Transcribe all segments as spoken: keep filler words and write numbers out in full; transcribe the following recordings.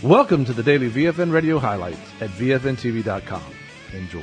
Welcome to the daily V F N Radio highlights at V F N T V dot com. Enjoy.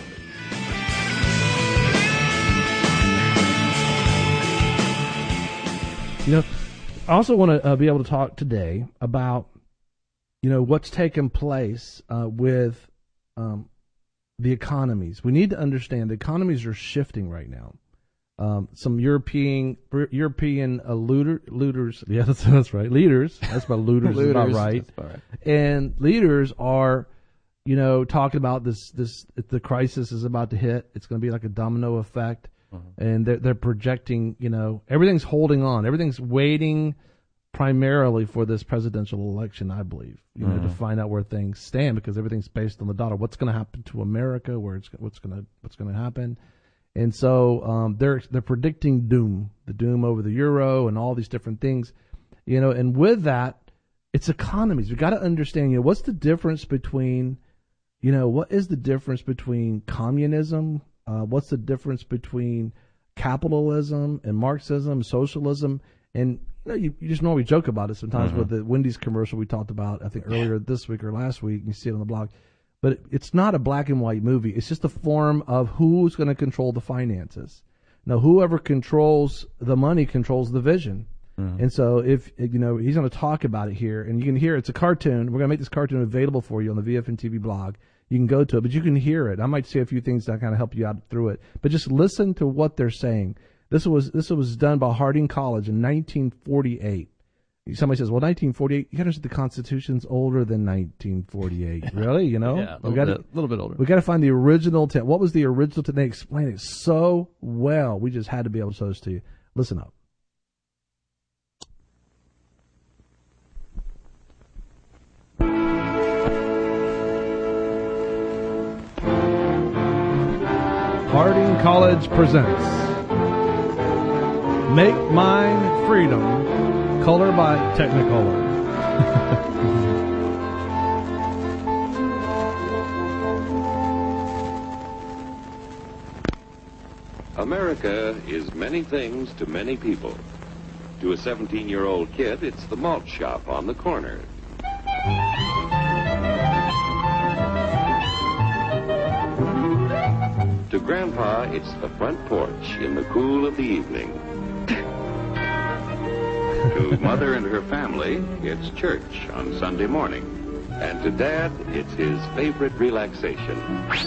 You know, I also want to uh, be able to talk today about, you know, what's taken place uh, with um, the economies. We need to understand the economies are shifting right now. Um, some European European uh, looter, looters, yeah, that's, that's right, leaders, that's about looters, looters is about right. That's about right. And leaders are, you know, talking about this, this, the crisis is about to hit. It's going to be like a domino effect. Mm-hmm. And they're, they're projecting, you know, everything's holding on. Everything's waiting primarily for this presidential election, I believe, you mm-hmm. know, to find out where things stand, because everything's based on the dollar. What's going to happen to America? Where it's, what's going to, what's going to happen? And so um, they're they're predicting doom, the doom over the euro and all these different things, you know. And with that, it's economies. We've got to understand, you know, what's the difference between, you know, what is the difference between communism? Uh, what's the difference between capitalism and Marxism, socialism? And you know, you, you just normally joke about it sometimes mm-hmm. with the Wendy's commercial we talked about, I think earlier this week or last week. You see it on the blog. But it's not a black and white movie. It's just a form of who's going to control the finances. Now, whoever controls the money controls the vision. Mm-hmm. And so if, you know, he's going to talk about it here, and you can hear it's a cartoon. We're going to make this cartoon available for you on the V F N T V blog. You can go to it, but you can hear it. I might say a few things that kind of help you out through it. But just listen to what they're saying. This was this was done by Harding College in nineteen forty-eight. Somebody says, well, nineteen forty-eight, you got to understand the Constitution's older than nineteen forty-eight. Really? You know? Yeah, a little, bit, a little bit older. We got to find the original text. What was the original text? They explain it so well. We just had to be able to show this to you. Listen up. Harding College presents Make Mine Freedom, color by Technicolor. America is many things to many people. To a seventeen-year-old kid, it's the malt shop on the corner. To Grandpa, it's the front porch in the cool of the evening. To Mother and her family, it's church on Sunday morning. And to Dad, it's his favorite relaxation.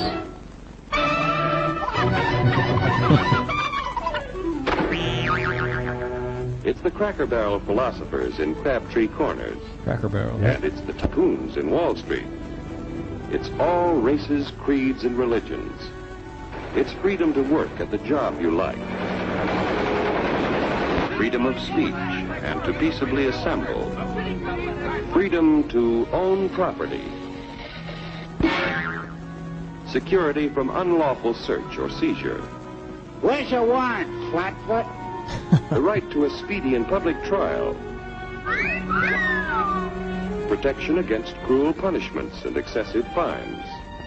It's the Cracker Barrel philosophers in Crabtree Corners. Cracker Barrel. And it's the tycoons in Wall Street. It's all races, creeds, and religions. It's freedom to work at the job you like. Freedom of speech and to peaceably assemble. Freedom to own property. Security from unlawful search or seizure. Where's your warrant, Flatfoot? The right to a speedy and public trial. Protection against cruel punishments and excessive fines.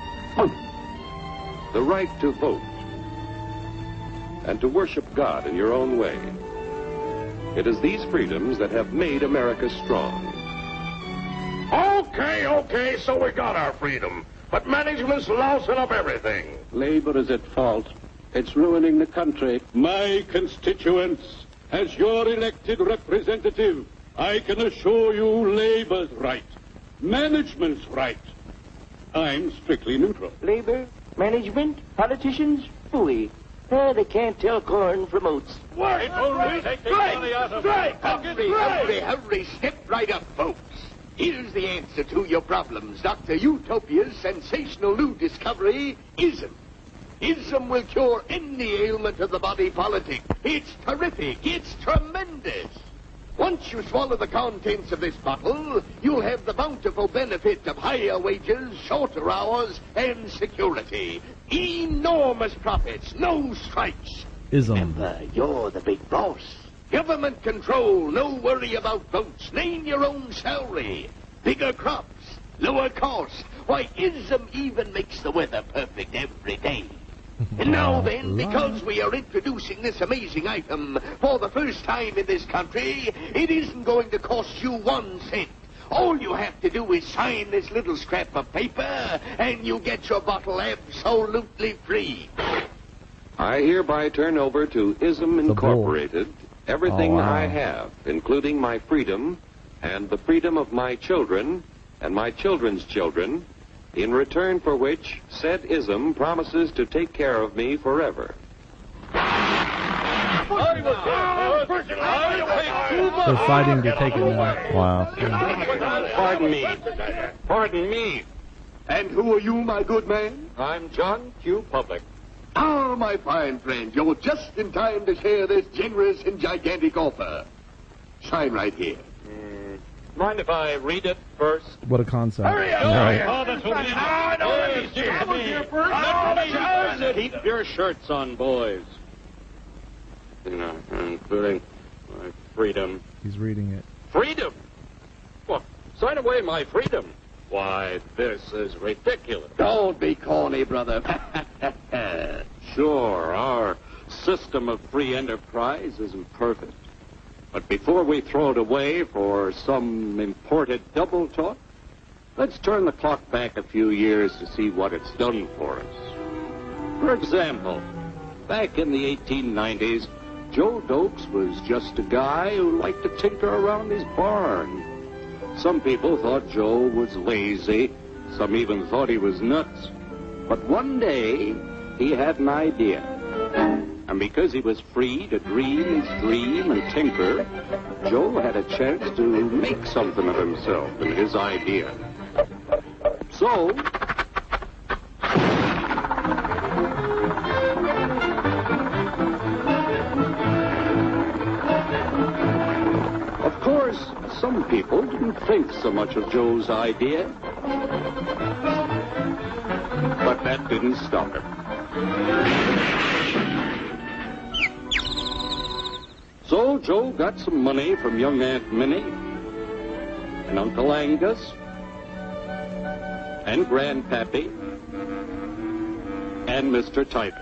The right to vote. And to worship God in your own way. It is these freedoms that have made America strong. Okay, okay, so we got our freedom. But management's lousing up everything. Labor is at fault. It's ruining the country. My constituents, as your elected representative, I can assure you Labor's right. Management's right. I'm strictly neutral. Labor, management, politicians, fooey. Oh, they can't tell corn from oats. Wait, only take the money out of my pocket. Hurry, hurry, hurry. Step right up, folks. Here's the answer to your problems. Doctor Utopia's sensational new discovery, ISM. ISM will cure any ailment of the body politic. It's terrific. It's tremendous. Once you swallow the contents of this bottle, you'll have the bountiful benefit of higher wages, shorter hours, and security. Enormous profits, no strikes. Ism. Remember, you're the big boss. Government control, no worry about votes. Name your own salary. Bigger crops, lower cost. Why, ISM even makes the weather perfect every day. And now then, because we are introducing this amazing item for the first time in this country, it isn't going to cost you one cent. All you have to do is sign this little scrap of paper, and you get your bottle absolutely free. I hereby turn over to Ism Incorporated everything Oh, wow. I have, including my freedom and the freedom of my children and my children's children, in return for which said Ism promises to take care of me forever. They're fighting to take it now. Wow. Pardon me. Pardon me. And who are you, my good man? I'm John Q. Public. Ah, my fine friend, you're just in time to share this generous and gigantic offer. Sign right here. Mm, mind if I read it first? What a concept. Hurry up! Right. Oh, that's what we need. Oh, no, let me see. Let me here first. Oh, let me Keep your shirts on, boys. You know, including my freedom. He's reading it. Freedom? Well, sign away my freedom. Why, this is ridiculous. Don't be corny, brother. Sure, our system of free enterprise isn't perfect. But before we throw it away for some imported double talk, let's turn the clock back a few years to see what it's done for us. For example, back in the eighteen nineties, Joe Dokes was just a guy who liked to tinker around his barn. Some people thought Joe was lazy. Some even thought he was nuts. But one day, he had an idea. And because he was free to dream his dream and tinker, Joe had a chance to make something of himself and his idea. So, of course, some people didn't think so much of Joe's idea. But that didn't stop him. So Joe got some money from young Aunt Minnie and Uncle Angus and Grandpappy and Mister Titus.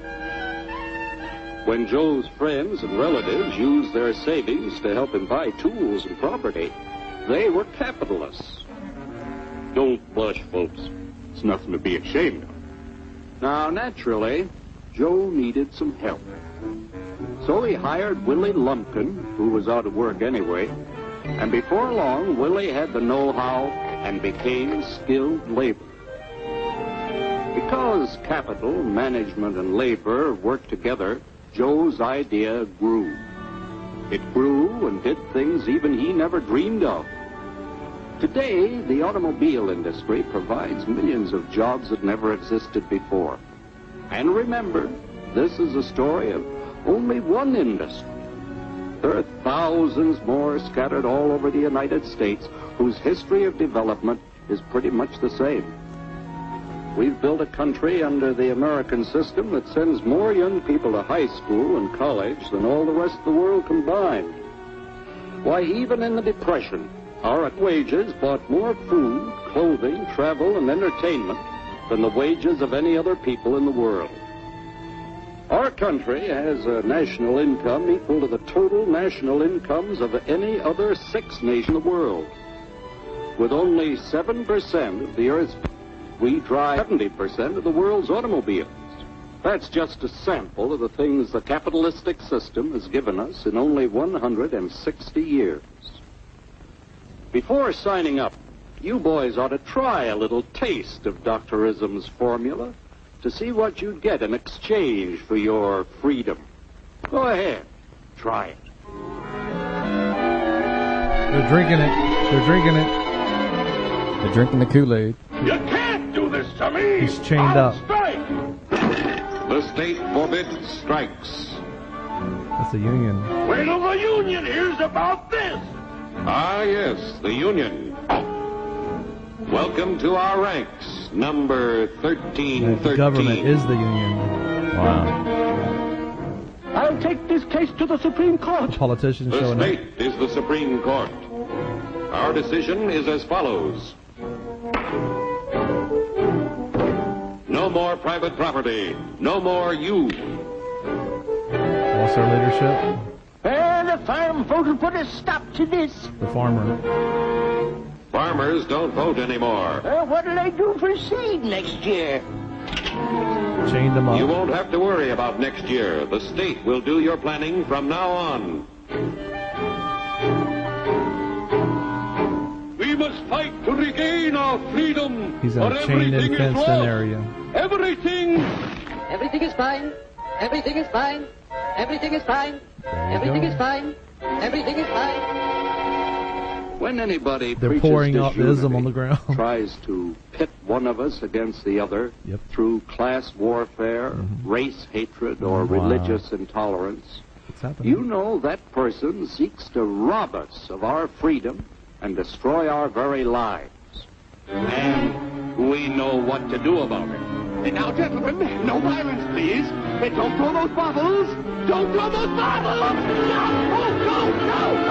When Joe's friends and relatives used their savings to help him buy tools and property, they were capitalists. Don't blush, folks. It's nothing to be ashamed of. Now, naturally, Joe needed some help. So he hired Willie Lumpkin, who was out of work anyway, and before long, Willie had the know-how and became skilled labor. Because capital, management, and labor worked together, Joe's idea grew. It grew and did things even he never dreamed of. Today, the automobile industry provides millions of jobs that never existed before. And remember, this is a story of only one industry. There are thousands more scattered all over the United States whose history of development is pretty much the same. We've built a country under the American system that sends more young people to high school and college than all the rest of the world combined. Why, even in the Depression, our wages bought more food, clothing, travel, and entertainment than the wages of any other people in the world. Our country has a national income equal to the total national incomes of any other six nation in the world. With only seven percent of the Earth's people, we drive seventy percent of the world's automobiles. That's just a sample of the things the capitalistic system has given us in only one hundred sixty years. Before signing up, you boys ought to try a little taste of Doctor Ism's formula to see what you'd get in exchange for your freedom. Go ahead, try it. They're drinking it. They're drinking it. They're drinking the Kool-Aid. You can't do this to me! He's chained I'll up. strike! The state forbids strikes. That's the union. Wait till the union hears about this! Ah, yes, the Union. Welcome to our ranks, number thirteen thirteen. The government is the union. Wow. I'll take this case to the Supreme Court. The politicians The showing up. state is the Supreme Court. Our decision is as follows. No more private property. No more you. What's our leadership? And the farm folk will put a stop to this. The farmer. Farmers don't vote anymore. Uh, what'll they do for seed next year? Chained them up. You won't have to worry about next year. The state will do your planning from now on. We must fight to regain our freedom. He's in or a chained everything and is fenced in lost. area. Everything. Everything is fine. Everything is fine. Everything is fine. Everything go. is fine. Everything is fine. When anybody They're preaches pouring out disunity, ism on the ground. tries to pit one of us against the other Yep. through class warfare, Mm-hmm. race hatred, or Wow. religious intolerance, What's happening? you know that person seeks to rob us of our freedom and destroy our very lives. And we know what to do about it. And now, gentlemen, no violence, please. And don't throw those bottles. Don't throw those bottles. No, no, no,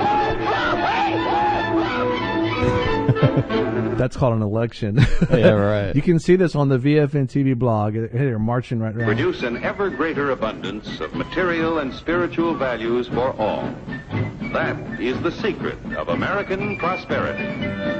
no. That's called an election. Yeah, right. You can see this on the V F N T V blog. They're marching right now. Produce an ever greater abundance of material and spiritual values for all. That is the secret of American prosperity.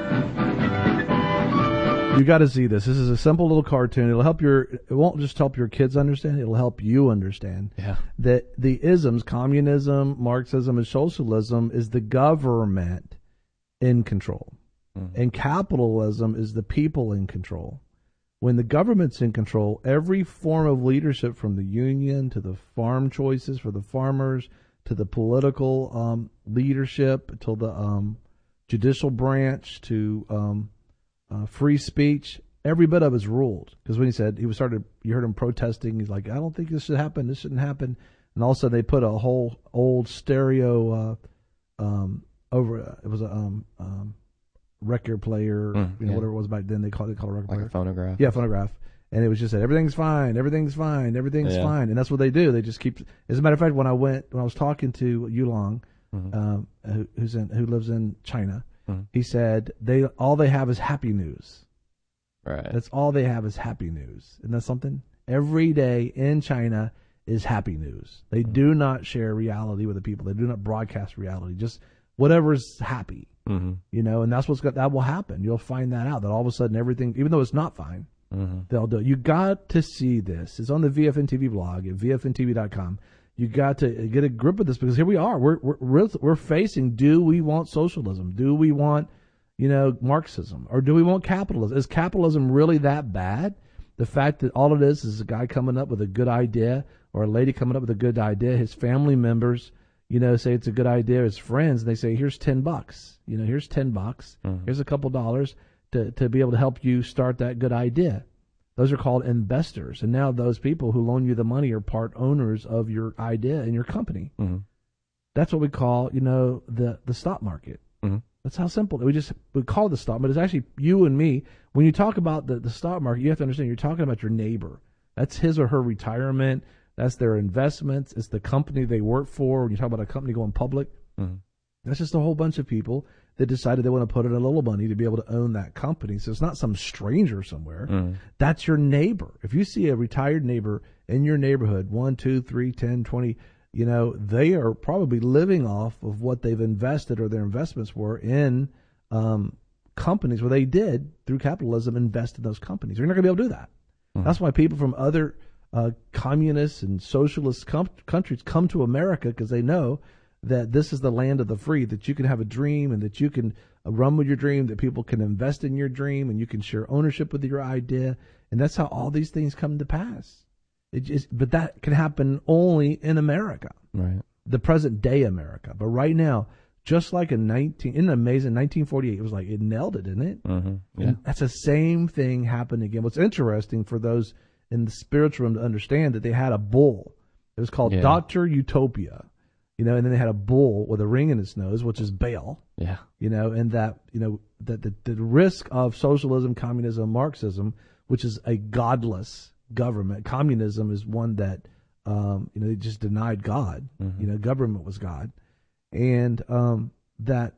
You got to see this. This is a simple little cartoon. It'll help your. It won't just help your kids understand. It'll help you understand. Yeah. That the isms, communism, Marxism, and socialism, is the government in control, mm-hmm. and capitalism is the people in control. When the government's in control, every form of leadership, from the union to the farm choices for the farmers to the political um, leadership to the um, judicial branch to um, Uh, free speech, every bit of it is ruled. Because when he said, he was started, you heard him protesting, he's like, I don't think this should happen, this shouldn't happen. And all of a sudden they put a whole old stereo uh, um, over, uh, it was a um, um, record player, Mm, you know, yeah. whatever it was back then, they called it, called it a record Like player. a phonograph. Yeah, phonograph. And it was just said, everything's fine, everything's fine, everything's Yeah. fine. And that's what they do. They just keep, as a matter of fact, when I went, when I was talking to Yulong, Mhm. um, who, who's in, who lives in China, Mhm. he said, they all they have is happy news. Right. That's all they have is happy news. Isn't that something? Every day in China is happy news. They Mm-hmm. do not share reality with the people. They do not broadcast reality. Just whatever's happy, Mm-hmm. you know. And that's what's got, that will happen. You'll find that out. That all of a sudden everything, even though it's not fine, Mm-hmm. they'll do it. You got to see this. It's on the V F N T V blog at V F N T V dot com. You got to get a grip of this, because here we are. We're we're we're facing. Do we want socialism? Do we want, you know, Marxism, or do we want capitalism? Is capitalism really that bad? The fact that all it is is a guy coming up with a good idea, or a lady coming up with a good idea. His family members, you know, say it's a good idea. His friends, they say, here's ten bucks. You know, here's ten bucks. Mm-hmm. Here's a couple dollars to to be able to help you start that good idea. Those are called investors. And now those people who loan you the money are part owners of your idea and your company. Mm-hmm. That's what we call, you know, the, the stock market. Mm-hmm. That's how simple. We just we call it the stock, but it's actually you and me. When you talk about the, the stock market, you have to understand you're talking about your neighbor. That's his or her retirement. That's their investments. It's the company they work for. When you talk about a company going public, Mm-hmm. that's just a whole bunch of people that decided they want to put in a little money to be able to own that company. So it's not some stranger somewhere. Mm-hmm. That's your neighbor. If you see a retired neighbor in your neighborhood, one, two, three, ten, twenty, you know, they are probably living off of what they've invested, or their investments were in um, companies where they did, through capitalism, invest in those companies. You're not going to be able to do that. Mm-hmm. That's why people from other uh, communist and socialist com- countries come to America, because they know that this is the land of the free, that you can have a dream, and that you can uh, run with your dream, that people can invest in your dream, and you can share ownership with your idea. And that's how all these things come to pass. It just, but that can happen only in America, Right. the present day America. But right now, just like in nineteen, isn't it amazing? nineteen forty-eight, it was like, it nailed it, didn't it? Mm-hmm. Yeah. And that's the same thing happened again. What's interesting for those in the spiritual room to understand, that they had a bull. It was called Yeah. Doctor Utopia, you know, and then they had a bull with a ring in its nose, which is Baal, Yeah. you know, and that, you know, that the, the risk of socialism, communism, Marxism, which is a godless government. Communism is one that, um, you know, they just denied God. Mm-hmm. You know, government was God. And um, that,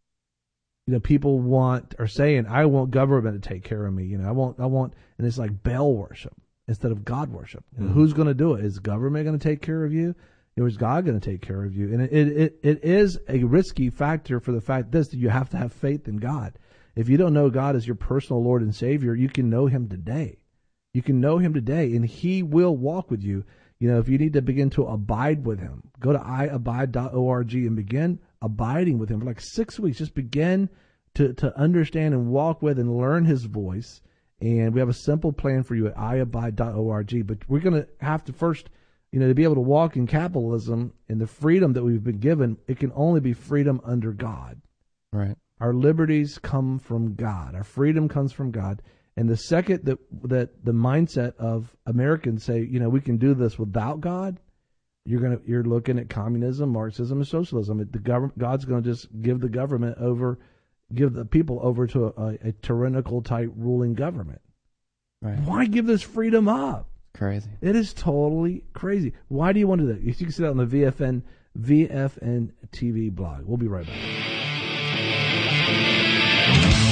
you know, people want, are saying, I want government to take care of me. You know, I want, I want, and it's like Baal worship instead of God worship. You know, Mm-hmm. who's going to do it? Is government going to take care of you? Or is God going to take care of you? And it, it, it is a risky factor for the fact this, that you have to have faith in God. If you don't know God as your personal Lord and Savior, you can know him today. You can know him today, and he will walk with you. You know, if you need to begin to abide with him, go to i abide dot org and begin abiding with him for like six weeks. Just begin to, to understand and walk with and learn his voice. And we have a simple plan for you at i abide dot org. But we're going to have to first, you know, to be able to walk in capitalism and the freedom that we've been given, it can only be freedom under God. Right. Our liberties come from God. Our freedom comes from God. And the second that that the mindset of Americans say, you know, we can do this without God, you're gonna you're looking at communism, Marxism, and socialism. The government, God's going to just give the government over, give the people over to a, a tyrannical type ruling government. Right. Why give this freedom up? Crazy. It is totally crazy. Why do you want to do that? You can see that on the V F N V F N T V blog. We'll be right back.